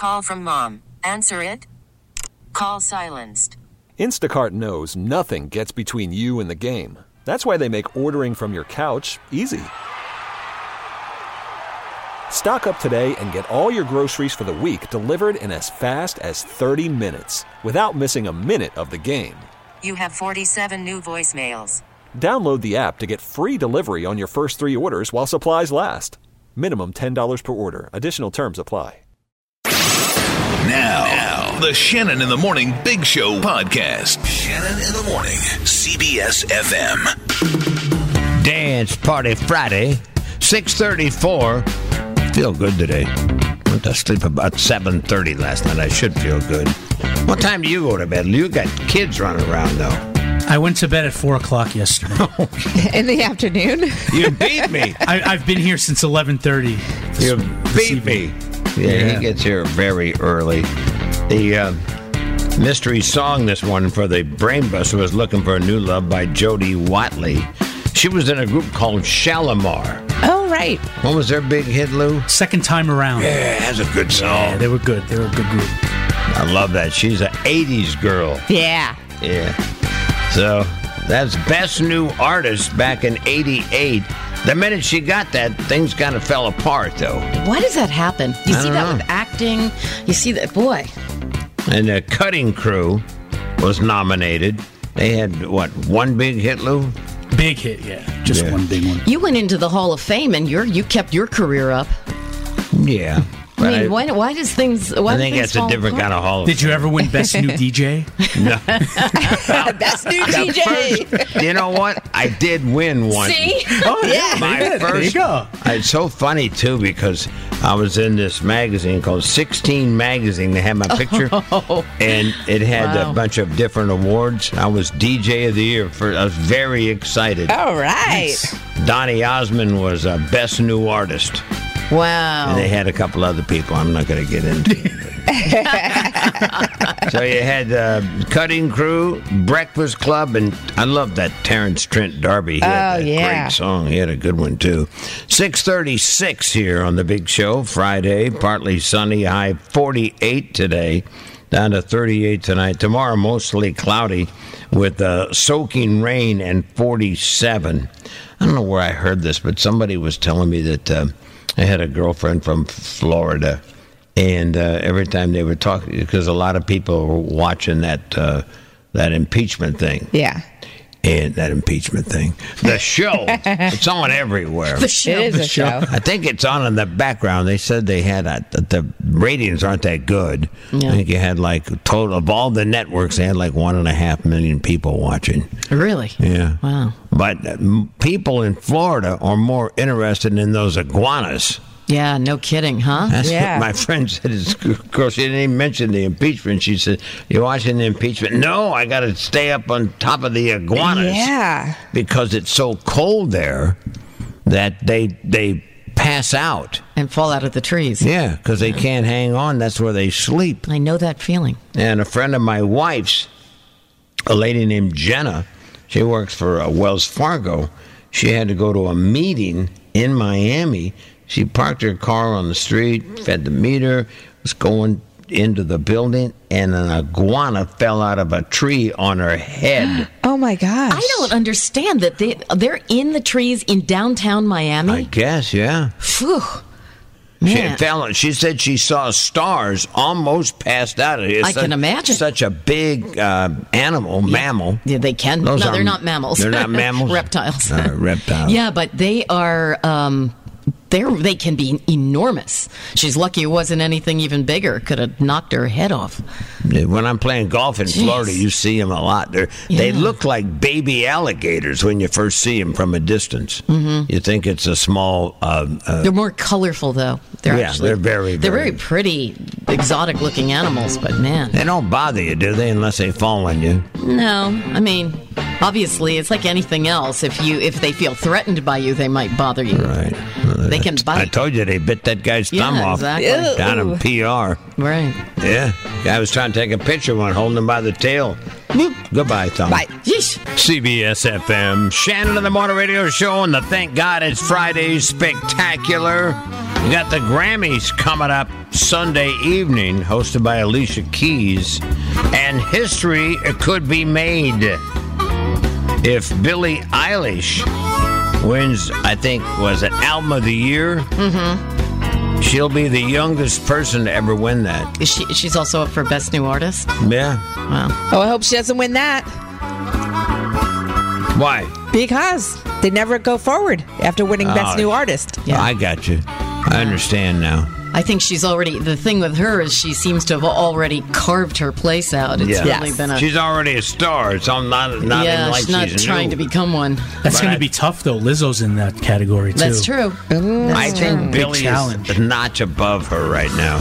call from mom. Answer it. Call silenced. Instacart knows nothing gets between you and the game. That's why they make ordering from your couch easy. Stock up today and get all your groceries for the week delivered in as fast as 30 minutes without missing a minute of the game. You have 47 new voicemails. Download the app to get free delivery on your first 3 orders while supplies last. Minimum $10 per order. Additional terms apply. Now, the Shannon in the Morning Big Show podcast. Shannon in the Morning, CBS FM. Dance Party Friday, 6:34. Feel good today. Went to sleep about 7:30 last night. I should feel good. What time do you go to bed? You got kids running around, though. I went to bed at 4 o'clock yesterday. In the afternoon? You beat me. I've been here since 11:30. You beat me. Yeah, he gets here very early. The mystery song this morning for the Brainbuster was Looking for a New Love by Jody Watley. She was in a group called Shalimar. Oh, right. What was their big hit, Lou? Second Time Around. Yeah, that's a good song. Yeah, they were good. They were a good group. I love that. She's an 80s girl. Yeah. Yeah. So that's Best New Artist back in 88. The minute she got that, things kind of fell apart, though. Why does that happen? You see that with acting. You see that, boy. And the Cutting Crew was nominated. They had, what, one big hit, Lou? Big hit, yeah. Just one big one. You went into the Hall of Fame and you kept your career up. Yeah. I mean, why does things? I think that's a different kind of Hall of Fame. Did you ever win Best New DJ? No. Best New DJ. You know what? I did win one. See? Oh, yeah. There you go. It's so funny, too, because I was in this magazine called 16 Magazine. They had my picture, and it had a bunch of different awards. I was DJ of the Year. I was very excited. All right. Nice. Donny Osmond was Best New Artist. Wow. And they had a couple other people I'm not going to get into. So you had Cutting Crew, Breakfast Club, and I love that Terrence Trent D'Arby. He had that great song. He had a good one, too. 6:36 here on The Big Show, Friday, partly sunny, high 48 today, down to 38 tonight. Tomorrow, mostly cloudy with soaking rain and 47. I don't know where I heard this, but somebody was telling me that I had a girlfriend from Florida, and every time they were talking, because a lot of people were watching that impeachment thing. Yeah. And that impeachment thing. The show. It's on everywhere. The show. It is a show. I think it's on in the background. They said they had the ratings aren't that good. Yeah. I think you had like total of all the networks, they had like 1.5 million people watching. Really? Yeah. Wow. But people in Florida are more interested in those iguanas. Yeah, no kidding, huh? That's what my friend said. Of course, she didn't even mention the impeachment. She said, "You're watching the impeachment?" No, I got to stay up on top of the iguanas. Yeah. Because it's so cold there that they pass out. And fall out of the trees. Yeah, because they can't hang on. That's where they sleep. I know that feeling. And a friend of my wife's, a lady named Jenna, she works for Wells Fargo. She had to go to a meeting in Miami. She parked her car on the street, fed the meter, was going into the building, and an iguana fell out of a tree on her head. Oh, my gosh. I don't understand that they're in the trees in downtown Miami. I guess, yeah. Phew. She said she saw stars, almost passed out. I can imagine. Such a big mammal. Yeah, they can. They're not mammals. They're not mammals? Reptiles. Reptiles. Yeah, but they are... They can be enormous. She's lucky it wasn't anything even bigger. Could have knocked her head off. When I'm playing golf in Florida, you see them a lot. They look like baby alligators when you first see them from a distance. Mm-hmm. You think it's a small... they're more colorful, though. They're very pretty, exotic-looking animals, but man... They don't bother you, do they, unless they fall on you? No. I mean, obviously, it's like anything else. If they feel threatened by you, they might bother you. Right. They can bite. I told you they bit that guy's thumb off. Exactly. Down in PR. Right. Yeah. Guy was trying to take a picture of one, holding him by the tail. Goodbye, thumb. Bye. Yeesh. CBS FM, Shannon in the Morning Radio Show, and the Thank God It's Friday Spectacular. You got the Grammys coming up Sunday evening, hosted by Alicia Keys, and history could be made if Billie Eilish wins, I think, was it Album of the Year? Mm-hmm. She'll be the youngest person to ever win that. She's also up for Best New Artist? Yeah. Wow. Oh, I hope she doesn't win that. Why? Because they never go forward after winning Best New Artist. Yeah. I got you. I understand now. I think she's already, the thing with her is she seems to have already carved her place out. It's really been She's already a star. It's not she's like not she's trying new. to become one. That's going to be tough, though. Lizzo's in that category, too. That's true. I think Billie is a notch above her right now.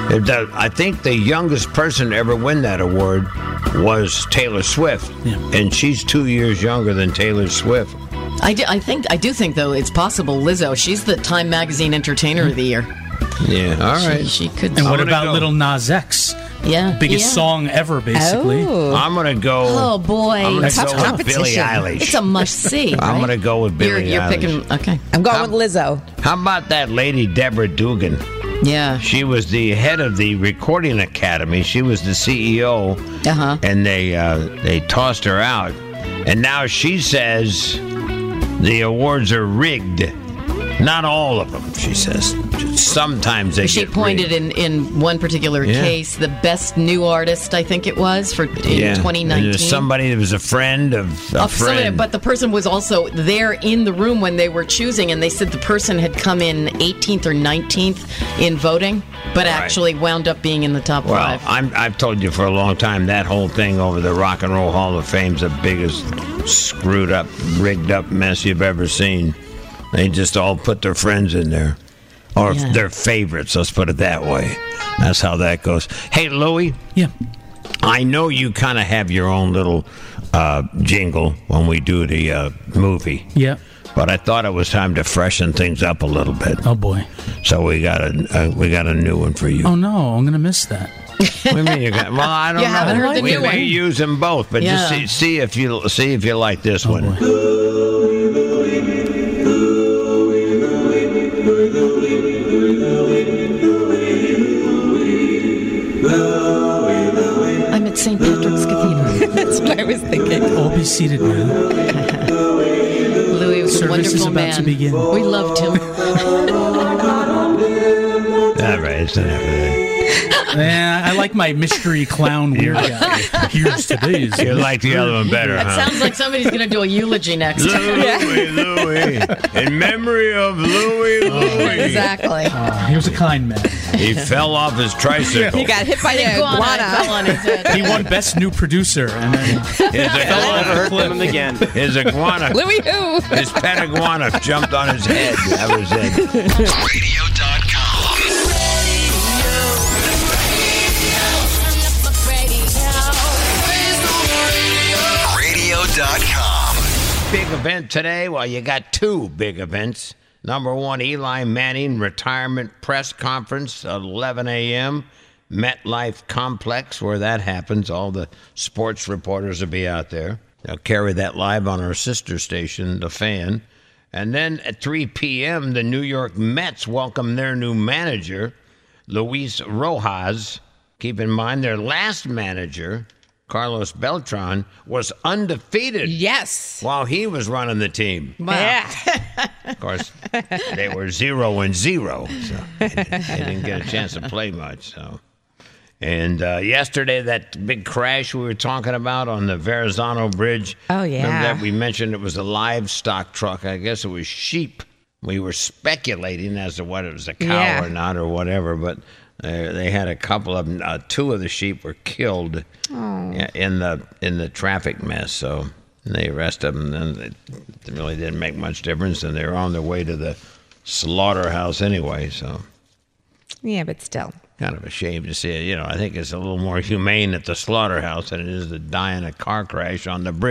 I think the youngest person to ever win that award was Taylor Swift, and she's 2 years younger than Taylor Swift. I do think, though, it's possible Lizzo, she's the Time Magazine Entertainer of the Year. Yeah, all right. She could. And what about Little Nas X? Yeah. Biggest song ever, basically. Oh. I'm going to go. Oh, boy. I'm going to Tough go with Billie competition. Eilish. It's a must-see, right? I'm going to go with Billie You're Eilish. picking, okay. I'm going with Lizzo. How about that lady, Deborah Dugan? Yeah. She was the head of the Recording Academy. She was the CEO, and they tossed her out. And now she says the awards are rigged. Not all of them, she says. Sometimes they She get pointed rigged. in one particular case, the Best New Artist, I think it was, in 2019. And there's somebody that was a friend of a friend. But the person was also there in the room when they were choosing, and they said the person had come in 18th or 19th in voting, but actually wound up being in the top five. I've told you for a long time that whole thing over the Rock and Roll Hall of Fame's the biggest screwed up, rigged up mess you've ever seen. They just all put their friends in there. Or their favorites, let's put it that way. That's how that goes. Hey, Louie. Yeah. I know you kind of have your own little jingle when we do the movie. Yeah. But I thought it was time to freshen things up a little bit. Oh, boy. So we got a new one for you. Oh, no. I'm going to miss that. What do you mean you got? Well, I don't know. haven't heard the we new may one. use them both, but just see if you like this one. I'm at St. Patrick's Cathedral. That's what I was thinking. All be seated now. Louis was a Service is wonderful about man. to begin. We loved him. All right, it's enough of that. I like my mystery clown weird guy. Here's today's. You like the other one better, That huh? sounds like somebody's going to do a eulogy next. Louie. In memory of Louie. Exactly. He was a kind man. He fell off his tricycle. He got hit by the Iguana fell iguana. on his head. He won Best New Producer, and then Him again. His iguana. Louis who? His pet iguana jumped on his head. That was it. Radio.com. Radio.com. Big event today. Well, you got two big events. Number one, Eli Manning retirement press conference at 11 a.m. MetLife Complex, where that happens. All the sports reporters will be out there. They'll carry that live on our sister station, The Fan. And then at 3 p.m., the New York Mets welcome their new manager, Luis Rojas. Keep in mind, their last manager, Carlos Beltran, was undefeated. Yes. While he was running the team. Yeah. Of course, they were 0-0, so they didn't get a chance to play much. So, and yesterday, that big crash we were talking about on the Verrazano Bridge. Oh, yeah. Remember that we mentioned it was a livestock truck. I guess it was sheep. We were speculating as to what it was, a cow or not or whatever, but they had a couple of them. Two of the sheep were killed in the traffic mess. So they arrested them, and it really didn't make much difference. And they were on their way to the slaughterhouse anyway. So Yeah, but still. kind of a shame to see it. I think it's a little more humane at the slaughterhouse than it is to die in a car crash on the bridge.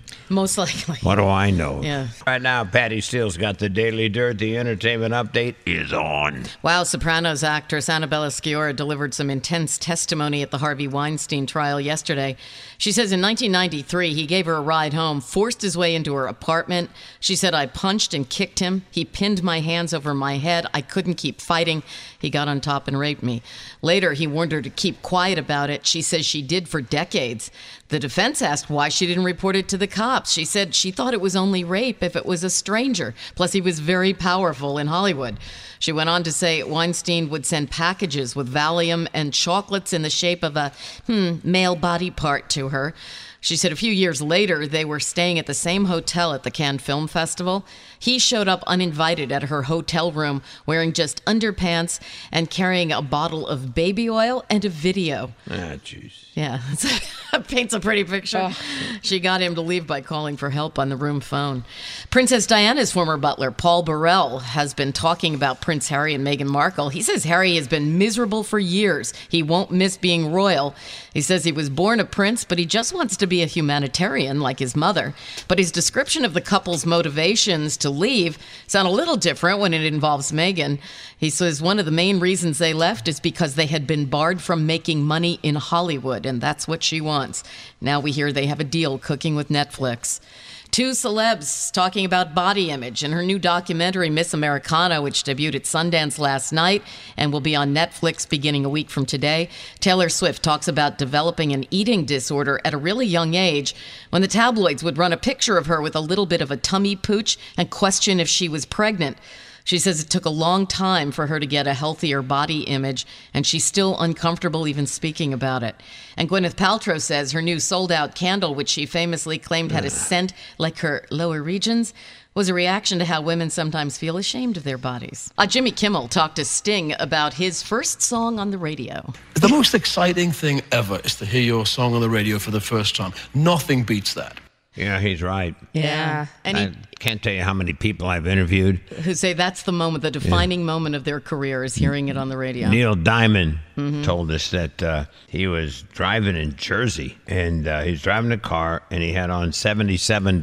Most likely. What do I know? Yeah. Right now, Patty Steele's got the Daily Dirt. The entertainment update is on. Wow, Sopranos actress Annabella Sciorra delivered some intense testimony at the Harvey Weinstein trial yesterday. She says in 1993, he gave her a ride home, forced his way into her apartment. She said, I punched and kicked him. He pinned my hands over my head. I couldn't keep fighting. He got on top and raped me. Later, he warned her to keep quiet about it. She says she did for decades. The defense asked why she didn't report it to the cops. She said she thought it was only rape if it was a stranger. Plus, he was very powerful in Hollywood. She went on to say Weinstein would send packages with Valium and chocolates in the shape of a male body part to her. She said a few years later, they were staying at the same hotel at the Cannes Film Festival. He showed up uninvited at her hotel room wearing just underpants and carrying a bottle of baby oil and a video. Ah, jeez. Yeah, it paints a pretty picture. She got him to leave by calling for help on the room phone. Princess Diana's former butler, Paul Burrell, has been talking about Prince Harry and Meghan Markle. He says Harry has been miserable for years. He won't miss being royal. He says he was born a prince, but he just wants to be a humanitarian like his mother. But his description of the couple's motivations to leave sound a little different when it involves Meghan. He says one of the main reasons they left is because they had been barred from making money in Hollywood, and that's what she wants. Now we hear they have a deal cooking with Netflix. Two celebs talking about body image in her new documentary, Miss Americana, which debuted at Sundance last night and will be on Netflix beginning a week from today. Taylor Swift talks about developing an eating disorder at a really young age when the tabloids would run a picture of her with a little bit of a tummy pooch and question if she was pregnant. She says it took a long time for her to get a healthier body image, and she's still uncomfortable even speaking about it. And Gwyneth Paltrow says her new sold-out candle, which she famously claimed had a scent like her lower regions, was a reaction to how women sometimes feel ashamed of their bodies. Jimmy Kimmel talked to Sting about his first song on the radio. The most exciting thing ever is to hear your song on the radio for the first time. Nothing beats that. Yeah, he's right. Yeah. And I can't tell you how many people I've interviewed who say that's the moment, the defining moment of their career is hearing it on the radio. Neil Diamond told us that he was driving in Jersey, and he was driving a car, and he had on 77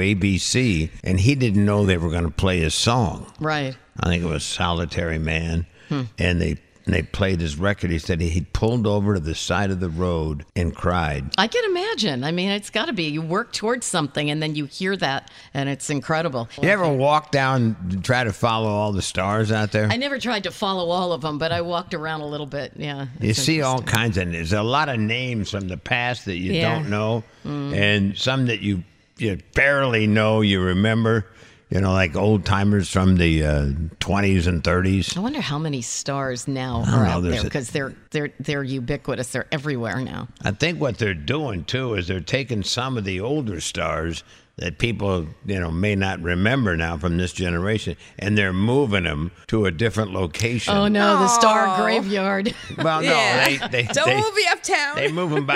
WABC, and he didn't know they were going to play his song. Right. I think it was Solitary Man, and they played his record. He said he pulled over to the side of the road and cried. I can imagine. I mean, it's got to be. You work towards something, and then you hear that, and it's incredible. You ever walk down and try to follow all the stars out there? I never tried to follow all of them, but I walked around a little bit, yeah. You see all kinds of, there's a lot of names from the past that you don't know, and some that you barely know, you remember. You know, like old timers from the 20s and 30s. I wonder how many stars now are out there because they're ubiquitous. They're everywhere now. I think what they're doing too is they're taking some of the older stars that people may not remember now from this generation, and they're moving them to a different location. Oh no, the Star Graveyard. Well, no, don't move me uptown. They move them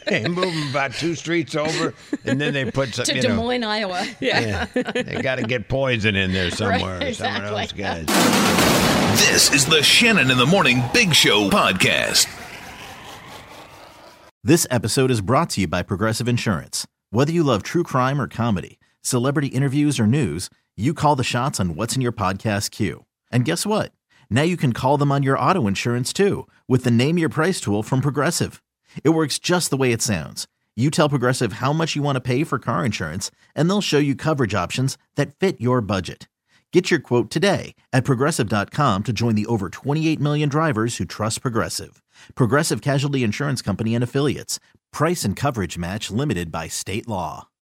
about 2 streets over, and then they put some to Des Moines, Iowa. Yeah, they got to get poison in there somewhere. Right, exactly. Some of those guys. This is the Shannon in the Morning Big Show podcast. This episode is brought to you by Progressive Insurance. Whether you love true crime or comedy, celebrity interviews or news, you call the shots on what's in your podcast queue. And guess what? Now you can call them on your auto insurance too with the Name Your Price tool from Progressive. It works just the way it sounds. You tell Progressive how much you want to pay for car insurance, and they'll show you coverage options that fit your budget. Get your quote today at Progressive.com to join the over 28 million drivers who trust Progressive. Progressive Casualty Insurance Company and Affiliates. Price and coverage match limited by state law.